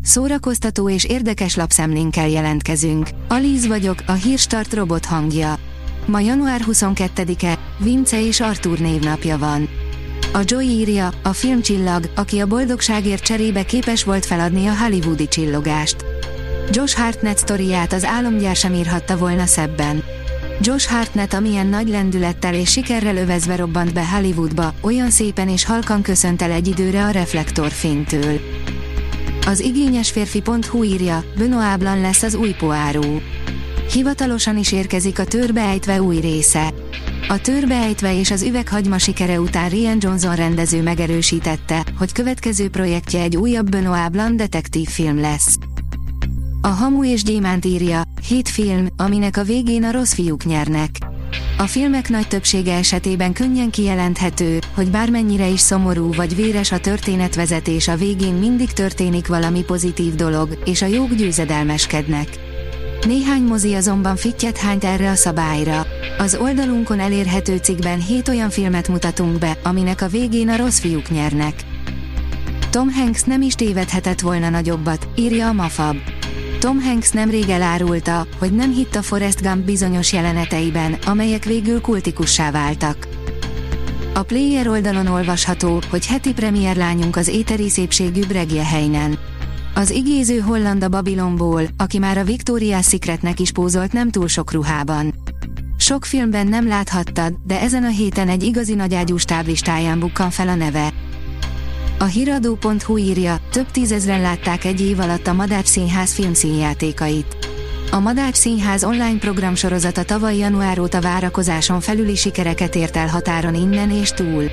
Szórakoztató és érdekes lapszemlénkkel jelentkezünk. Alíz vagyok, a Hírstart robot hangja. Ma január 22-e, Vince és Arthur névnapja van. A Joy írja, a filmcsillag, aki a boldogságért cserébe képes volt feladni a hollywoodi csillogást. Josh Hartnett sztoriát az álomgyár sem írhatta volna szebben. Josh Hartnett amilyen nagy lendülettel és sikerrel övezve robbant be Hollywoodba, olyan szépen és halkan köszönt el egy időre a reflektorfénytől. Az igényesférfi.hu írja, Benoît Blanc lesz az új Poirot. Hivatalosan is érkezik a Törbeejtve új része. A Törbeejtve és az Üveghagyma sikere után Rian Johnson rendező megerősítette, hogy következő projektje egy újabb Benoît Blanc detektívfilm lesz. A Hamu és Gyémánt írja, 7 film, aminek a végén a rossz fiúk nyernek. A filmek nagy többsége esetében könnyen kijelenthető, hogy bármennyire is szomorú vagy véres a történetvezetés, a végén mindig történik valami pozitív dolog, és a jók győzedelmeskednek. Néhány mozi azonban fittyet hányt erre a szabályra. Az oldalunkon elérhető cikkben 7 olyan filmet mutatunk be, aminek a végén a rossz fiúk nyernek. Tom Hanks nem is tévedhetett volna nagyobbat, írja a Mafab. Tom Hanks nemrég elárulta, hogy nem hitt a Forrest Gump bizonyos jeleneteiben, amelyek végül kultikussá váltak. A Player oldalon olvasható, hogy heti premierlányunk az éteri szépségű Bregje Heinen. Az igéző holland a Babylonból, aki már a Victoria's Secretnek is pózolt nem túl sok ruhában. Sok filmben nem láthattad, de ezen a héten egy igazi nagyágyú stáblistáján bukkan fel a neve. A hiradó.hu írja, több tízezren látták egy év alatt a Madách Színház filmszínjátékait. A Madách Színház online programsorozata tavaly január óta várakozáson felüli sikereket ért el határon innen és túl.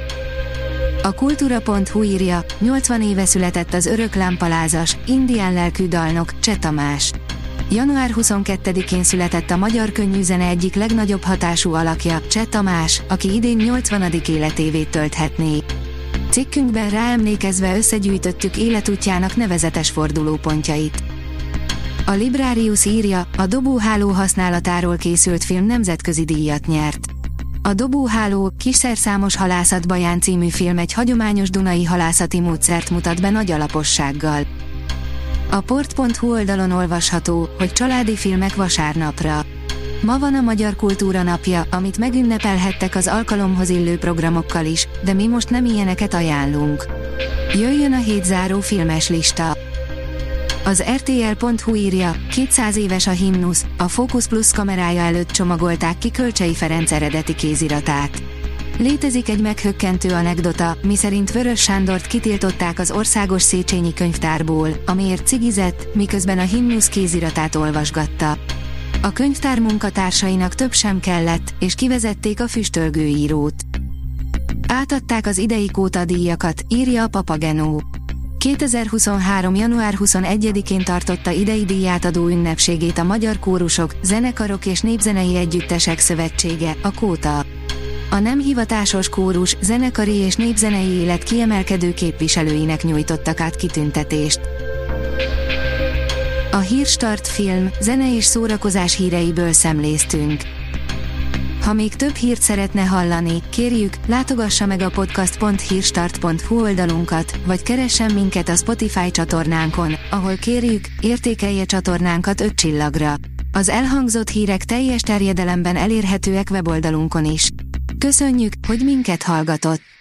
A kultúra.hu írja, 80 éve született az örök lámpalázas, indián lelkű dalnok, Cseh Tamás. Január 22-én született a magyar könnyűzene egyik legnagyobb hatású alakja, Cseh Tamás, aki idén 80. életévét tölthetné. Cikkünkben ráemlékezve összegyűjtöttük életútjának nevezetes fordulópontjait. A Librarius írja, a dobóháló használatáról készült film nemzetközi díjat nyert. A Dobóháló, Kisszerszámos halászat Baján című film egy hagyományos dunai halászati módszert mutat be nagy alapossággal. A port.hu oldalon olvasható, hogy családi filmek vasárnapra. Ma van a Magyar Kultúra Napja, amit megünnepelhettek az alkalomhoz illő programokkal is, de mi most nem ilyeneket ajánlunk. Jöjjön a hétzáró filmes lista. Az RTL.hu írja, 200 éves a himnusz, a Focus Plus kamerája előtt csomagolták ki Kölcsey Ferenc eredeti kéziratát. Létezik egy meghökkentő anekdota, miszerint Vörös Sándort kitiltották az Országos Széchenyi Könyvtárból, amiért cigizett, miközben a himnusz kéziratát olvasgatta. A könyvtár munkatársainak több sem kellett, és kivezették a füstölgő írót. Átadták az idei Kóta díjakat, írja a Papagenó. 2023. január 21-én tartotta idei díjátadó ünnepségét a Magyar Kórusok, Zenekarok és Népzenei Együttesek Szövetsége, a Kóta. A nem hivatásos kórus, zenekari és népzenei élet kiemelkedő képviselőinek nyújtottak át kitüntetést. A Hírstart film, zene és szórakozás híreiből szemléztünk. Ha még több hírt szeretne hallani, kérjük, látogassa meg a podcast.hírstart.hu oldalunkat, vagy keressen minket a Spotify csatornánkon, ahol kérjük, értékelje csatornánkat 5 csillagra. Az elhangzott hírek teljes terjedelemben elérhetőek weboldalunkon is. Köszönjük, hogy minket hallgatott!